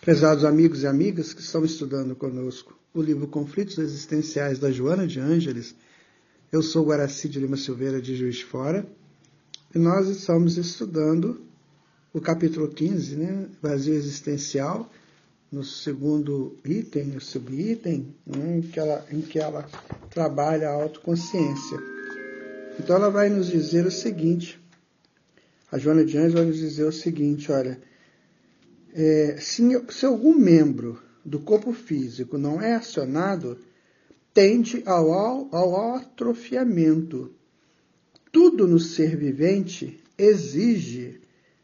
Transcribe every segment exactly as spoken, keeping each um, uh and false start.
Prezados amigos e amigas que estão estudando conosco o livro Conflitos Existenciais da Joana de Ângeles, eu sou Guaraci de Lima Silveira de Juiz de Fora e nós estamos estudando o capítulo quinze, né, Vazio Existencial, no segundo item, o subitem, né, em, que ela, em que ela trabalha a autoconsciência. Então ela vai nos dizer o seguinte, a Joana de Ângeles vai nos dizer o seguinte, olha, É, se, se algum membro do corpo físico não é acionado, tende ao, ao atrofiamento. Tudo no ser vivente exige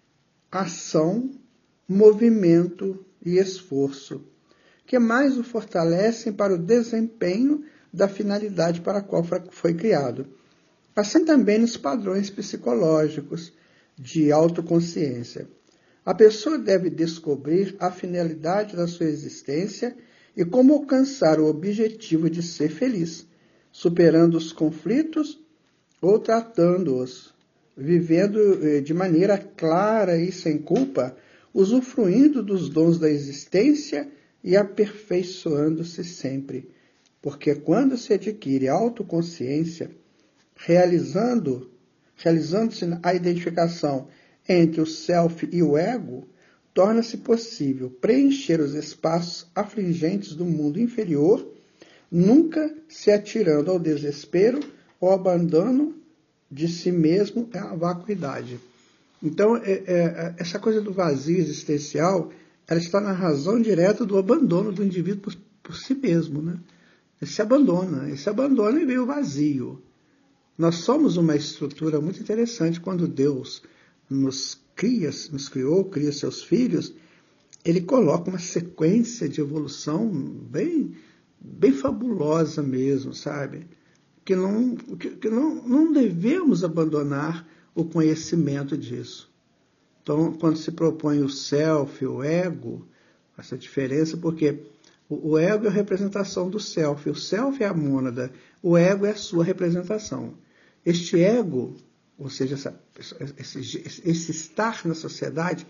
ação, movimento e esforço, que mais o fortalecem para o desempenho da finalidade para a qual foi criado. Assim também nos padrões psicológicos de autoconsciência. A pessoa deve descobrir a finalidade da sua existência e como alcançar o objetivo de ser feliz, superando os conflitos ou tratando-os, vivendo de maneira clara e sem culpa, usufruindo dos dons da existência e aperfeiçoando-se sempre. Porque quando se adquire autoconsciência, realizando, realizando-se a identificação entre o self e o ego, torna-se possível preencher os espaços afligentes do mundo inferior, nunca se atirando ao desespero ou abandono de si mesmo à vacuidade. Então, é, é, essa coisa do vazio existencial, ela está na razão direta do abandono do indivíduo por, por si mesmo, né? Ele se abandona, ele se abandona e vê o vazio. Nós somos uma estrutura muito interessante quando Deus nos cria, nos criou, cria seus filhos, ele coloca uma sequência de evolução bem, bem fabulosa mesmo, sabe? Que, não, que, que não, não devemos abandonar o conhecimento disso. Então, quando se propõe o self, o ego, essa diferença, porque o, o ego é a representação do self, o self é a mônada, o ego é a sua representação. Este ego, ou seja, essa, esse, esse estar na sociedade,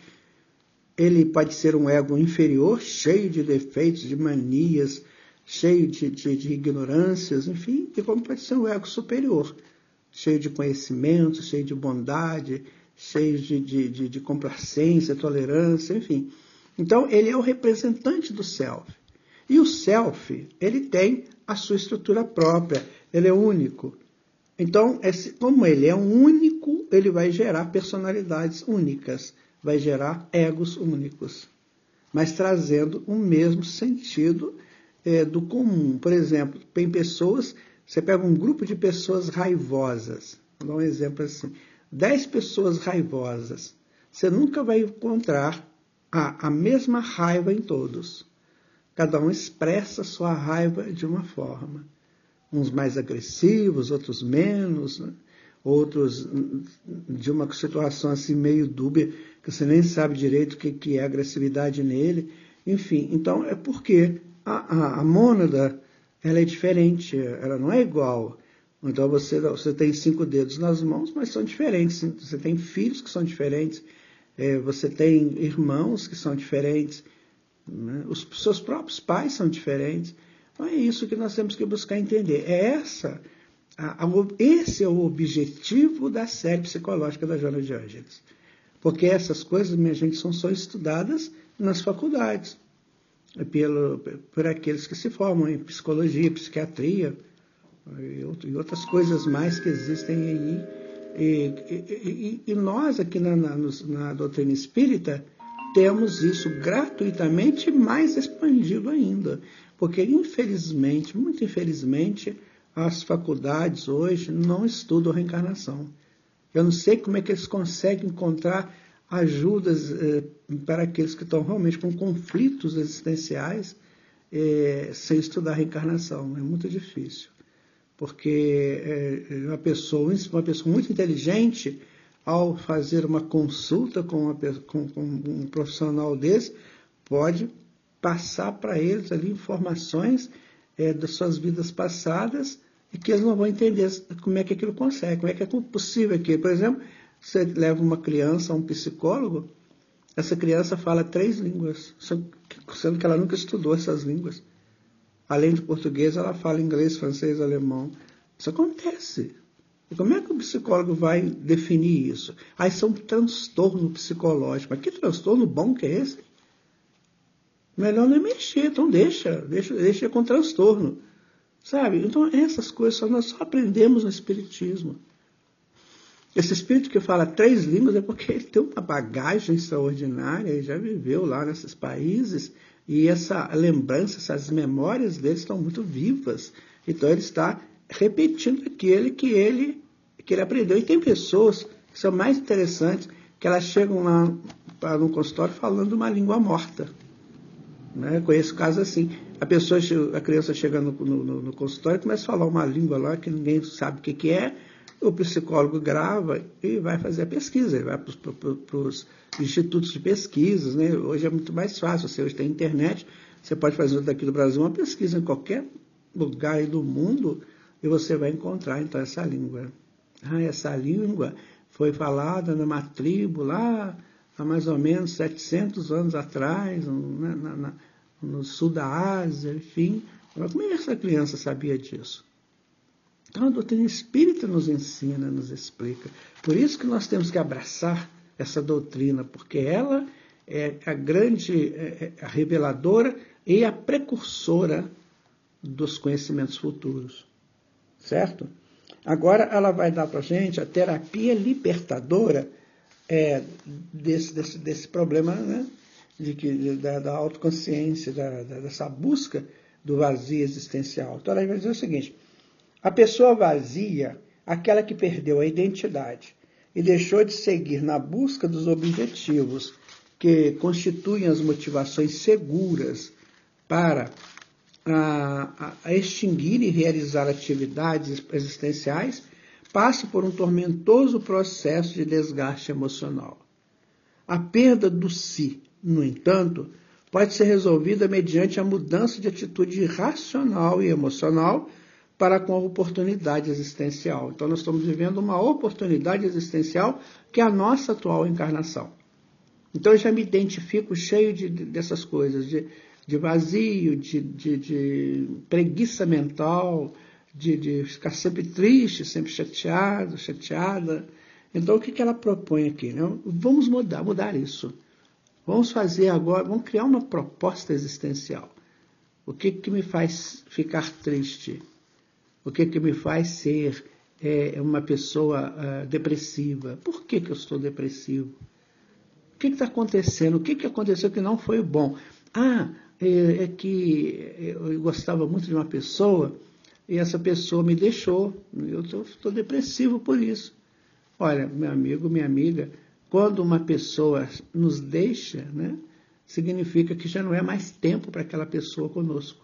ele pode ser um ego inferior, cheio de defeitos, de manias, cheio de, de, de ignorâncias, enfim, e como pode ser um ego superior, cheio de conhecimento, cheio de bondade, cheio de, de, de, de complacência, tolerância, enfim. Então, ele é o representante do self. E o self, ele tem a sua estrutura própria, ele é único. Então, esse, como ele é único, ele vai gerar personalidades únicas, vai gerar egos únicos, mas trazendo o mesmo sentido é, do comum. Por exemplo, tem pessoas, você pega um grupo de pessoas raivosas, vou dar um exemplo assim, dez pessoas raivosas, você nunca vai encontrar a, a mesma raiva em todos. Cada um expressa a sua raiva de uma forma. Uns mais agressivos, outros menos, né? Outros de uma situação assim meio dúbia, que você nem sabe direito o que, que é agressividade nele. Enfim, então é porque a, a, a mônada ela é diferente, ela não é igual. Então você, você tem cinco dedos nas mãos, mas são diferentes. Você tem filhos que são diferentes, é, você tem irmãos que são diferentes, né? Os seus próprios pais são diferentes. Então é isso que nós temos que buscar entender. É essa, a, a, esse é o objetivo da série psicológica da Joana de Ângeles. Porque essas coisas, minha gente, são só estudadas nas faculdades, pelo, por aqueles que se formam em psicologia, psiquiatria e outras coisas mais que existem aí. E, e, e nós aqui na, na, na doutrina espírita temos isso gratuitamente mais expandido ainda. Porque, infelizmente, muito infelizmente, as faculdades hoje não estudam reencarnação. Eu não sei como é que eles conseguem encontrar ajudas eh, para aqueles que estão realmente com conflitos existenciais eh, sem estudar reencarnação. É muito difícil. Porque eh, uma, pessoa, uma pessoa muito inteligente, ao fazer uma consulta com, uma, com, com um profissional desse, pode passar para eles ali informações é, das suas vidas passadas e que eles não vão entender como é que aquilo consegue, como é que é possível aquilo. Por exemplo, você leva uma criança a um psicólogo, essa criança fala três línguas. sendo que ela nunca estudou essas línguas. Além de português, ela fala inglês, francês, alemão. Isso acontece. E como é que o psicólogo vai definir isso? Ah, isso é um transtorno psicológico. Mas que transtorno bom que é esse? Melhor não é mexer, então deixa, deixa, deixa com transtorno. Sabe? Então essas coisas nós só aprendemos no Espiritismo. Esse espírito que fala três línguas é porque ele tem uma bagagem extraordinária, ele já viveu lá nesses países, e essa lembrança, essas memórias dele estão muito vivas. Então ele está repetindo aquele que ele, que ele aprendeu. E tem pessoas que são mais interessantes, que elas chegam lá no consultório falando uma língua morta. Né? Eu conheço casos assim. A pessoa, a criança chega no, no, no consultório e começa a falar uma língua lá que ninguém sabe o que, que é. O psicólogo grava e vai fazer a pesquisa, ele vai para os institutos de pesquisas, né? Hoje é muito mais fácil, você hoje tem internet, você pode fazer daqui do Brasil uma pesquisa em qualquer lugar aí do mundo e você vai encontrar então essa língua. Ah, essa língua foi falada numa tribo lá há mais ou menos setecentos anos atrás, na, na, na, no sul da Ásia, enfim. Como é que essa criança sabia disso? Então a doutrina espírita nos ensina, nos explica. Por isso que nós temos que abraçar essa doutrina, porque ela é a grande é a reveladora e a precursora dos conhecimentos futuros. Certo? Agora ela vai dar para a gente a terapia libertadora é, desse, desse, desse problema, né? de que, da, da autoconsciência, da, da, dessa busca do vazio existencial. Então ela vai dizer o seguinte: a pessoa vazia, aquela que perdeu a identidade e deixou de seguir na busca dos objetivos que constituem as motivações seguras para a, a extinguir e realizar atividades existenciais, passa por um tormentoso processo de desgaste emocional. A perda do si, no entanto, pode ser resolvida mediante a mudança de atitude racional e emocional para com a oportunidade existencial. Então, nós estamos vivendo uma oportunidade existencial que é a nossa atual encarnação. Então, eu já me identifico cheio de, de, dessas coisas, de, de vazio, de, de, de preguiça mental, de, de ficar sempre triste, sempre chateado, chateada. Então, o que, que ela propõe aqui? Né? Vamos mudar, mudar isso. Vamos fazer agora, vamos criar uma proposta existencial. O que, que me faz ficar triste? O que, que me faz ser é, uma pessoa uh, depressiva? Por que, que eu estou depressivo? O que está acontecendo? O que, que aconteceu que não foi bom? Ah, é, é que eu gostava muito de uma pessoa e essa pessoa me deixou. Eu estou depressivo por isso. Olha, meu amigo, minha amiga, quando uma pessoa nos deixa, né, significa que já não é mais tempo para aquela pessoa conosco.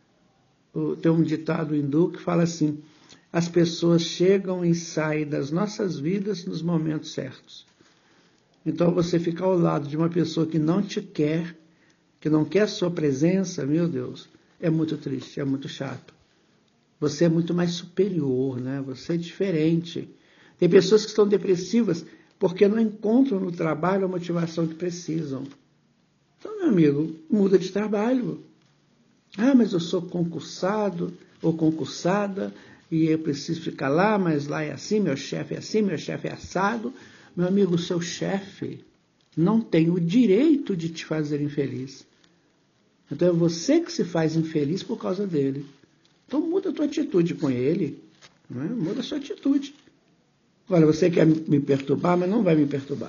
Tem um ditado hindu que fala assim: as pessoas chegam e saem das nossas vidas nos momentos certos. Então, você ficar ao lado de uma pessoa que não te quer, que não quer a sua presença, meu Deus, é muito triste, é muito chato. Você é muito mais superior, né? Você é diferente. Tem pessoas que estão depressivas porque não encontram no trabalho a motivação que precisam. Então, meu amigo, muda de trabalho. Ah, mas eu sou concursado ou concursada e eu preciso ficar lá, mas lá é assim, meu chefe é assim, meu chefe é assado. Meu amigo, o seu chefe não tem o direito de te fazer infeliz. Então é você que se faz infeliz por causa dele. Então muda a tua atitude com ele, não é? Muda a sua atitude. Olha, você quer me perturbar, mas não vai me perturbar.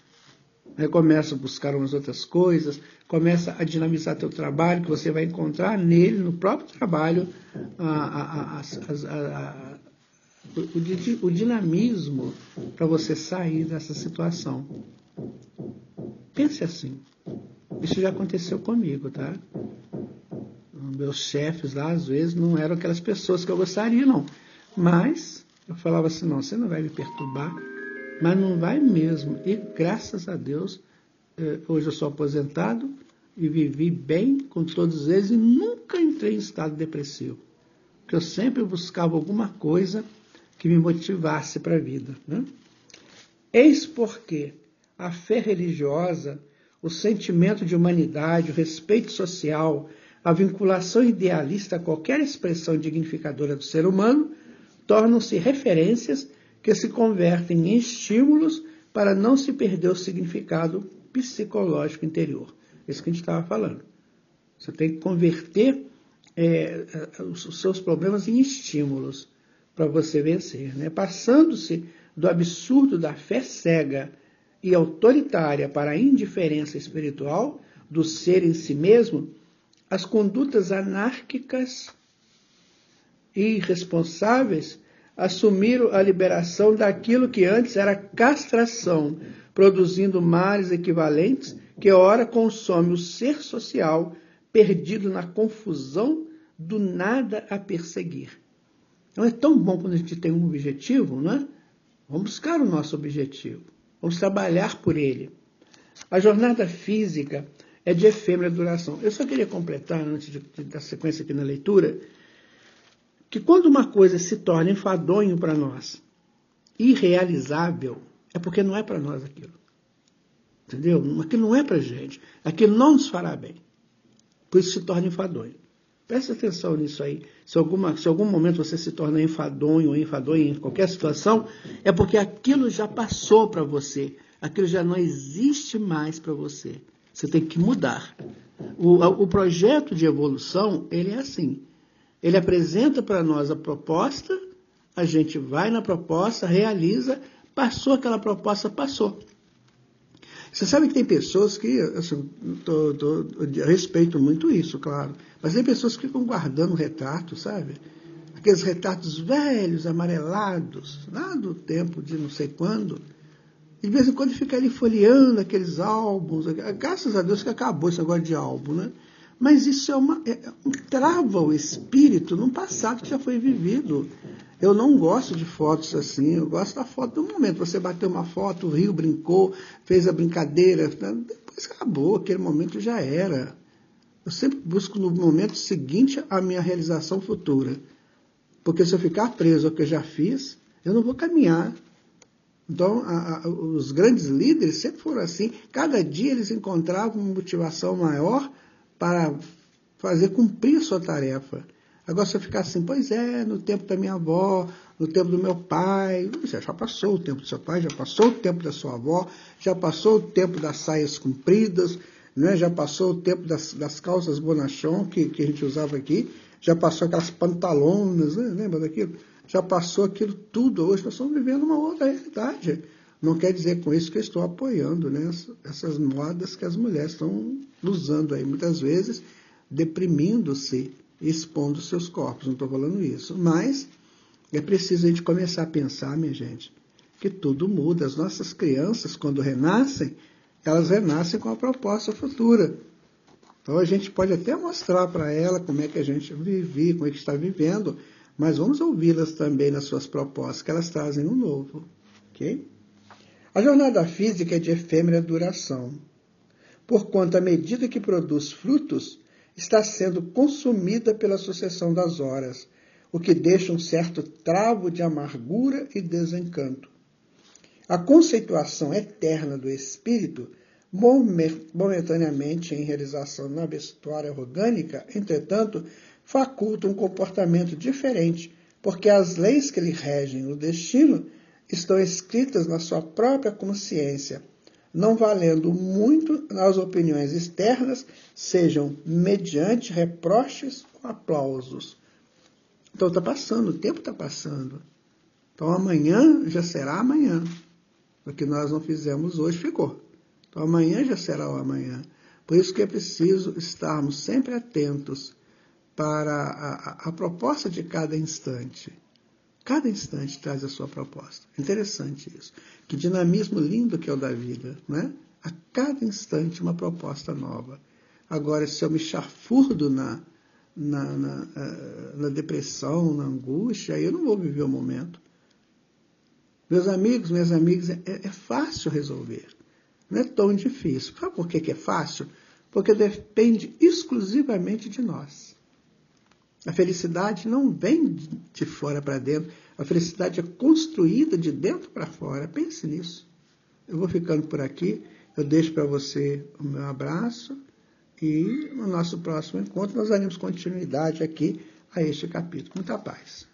Aí começa a buscar umas outras coisas, começa a dinamizar teu trabalho, que você vai encontrar nele, no próprio trabalho, a, a, a, a, a, o, o dinamismo para você sair dessa situação. Pense assim. Isso já aconteceu comigo, tá? Meus chefes lá, às vezes, não eram aquelas pessoas que eu gostaria, não. Mas eu falava assim, não, você não vai me perturbar. Mas não vai mesmo. E graças a Deus, hoje eu sou aposentado e vivi bem com todos eles e nunca entrei em estado depressivo. Porque eu sempre buscava alguma coisa que me motivasse para a vida. Né? Eis porque a fé religiosa o sentimento de humanidade, o respeito social, a vinculação idealista a qualquer expressão dignificadora do ser humano, tornam-se referências que se convertem em estímulos para não se perder o significado psicológico interior. Isso que a gente estava falando. Você tem que converter é, os seus problemas em estímulos para você vencer, né? Passando-se do absurdo da fé cega e autoritária para a indiferença espiritual do ser em si mesmo, as condutas anárquicas e irresponsáveis assumiram a liberação daquilo que antes era castração, produzindo males equivalentes que ora consome o ser social perdido na confusão do nada a perseguir. Então é tão bom quando a gente tem um objetivo, não é? Vamos buscar o nosso objetivo, vamos trabalhar por ele. A jornada física é de efêmera duração. Eu só queria completar, antes de, de dar sequência aqui na leitura, que quando uma coisa se torna enfadonho para nós, irrealizável, é porque não é para nós aquilo. Entendeu? Aquilo não é para a gente. Aquilo não nos fará bem. Por isso se torna enfadonho. Presta atenção nisso aí. Se, alguma, se algum momento você se torna enfadonho ou enfadonho em qualquer situação, é porque aquilo já passou para você. Aquilo já não existe mais para você. Você tem que mudar. O, o projeto de evolução, ele é assim. Ele apresenta para nós a proposta, a gente vai na proposta, realiza, passou aquela proposta, passou. Você sabe que tem pessoas que, assim, tô, tô, eu respeito muito isso, claro, mas tem pessoas que ficam guardando retratos, sabe? Aqueles retratos velhos, amarelados, lá do tempo de não sei quando, e de vez em quando fica ali folheando aqueles álbuns, graças a Deus que acabou esse negócio de álbum, né? Mas isso é uma, é, trava o espírito num passado que já foi vivido. Eu não gosto de fotos assim, eu gosto da foto do momento. Você bateu uma foto, riu, brincou, fez a brincadeira, depois acabou, aquele momento já era. Eu sempre busco no momento seguinte a minha realização futura. Porque se eu ficar preso ao que eu já fiz, eu não vou caminhar. Então, a, a, os grandes líderes sempre foram assim. Cada dia eles encontravam uma motivação maior para fazer cumprir a sua tarefa. Agora, se eu ficar assim, pois é, no tempo da minha avó, no tempo do meu pai, já passou o tempo do seu pai, já passou o tempo da sua avó, já passou o tempo das saias compridas, né? Já passou o tempo das, das calças bonachon que, que a gente usava aqui, já passou aquelas pantalonas, né? Lembra daquilo? Já passou aquilo tudo. Hoje nós estamos vivendo uma outra realidade. Não quer dizer com isso que eu estou apoiando, né, essas modas que as mulheres estão usando aí, muitas vezes deprimindo-se, expondo seus corpos. Não estou falando isso. Mas é preciso a gente começar a pensar, minha gente, que tudo muda. As nossas crianças, quando renascem, elas renascem com a proposta futura. Então a gente pode até mostrar para ela como é que a gente vive, como é que está vivendo, mas vamos ouvi-las também nas suas propostas, que elas trazem um novo. Ok? A jornada física é de efêmera duração, porquanto, à medida que produz frutos, está sendo consumida pela sucessão das horas, o que deixa um certo travo de amargura e desencanto. A conceituação eterna do espírito, momentaneamente em realização na história orgânica, entretanto, faculta um comportamento diferente, porque as leis que lhe regem o destino estão escritas na sua própria consciência, não valendo muito as opiniões externas, sejam mediante reproches ou aplausos. Então está passando, o tempo está passando. Então amanhã já será amanhã. O que nós não fizemos hoje ficou. Então amanhã já será o amanhã. Por isso que é preciso estarmos sempre atentos para a, a, a proposta de cada instante. Cada instante traz a sua proposta. Interessante isso. Que dinamismo lindo que é o da vida, né? A cada instante uma proposta nova. Agora, se eu me chafurdo na, na, na, na depressão, na angústia, aí eu não vou viver o momento. Meus amigos, minhas amigas, é, é fácil resolver. Não é tão difícil. Sabe por que que é fácil? Porque depende exclusivamente de nós. A felicidade não vem de fora para dentro. A felicidade é construída de dentro para fora. Pense nisso. Eu vou ficando por aqui. Eu deixo para você o meu abraço e no nosso próximo encontro nós daremos continuidade aqui a este capítulo. Muita paz.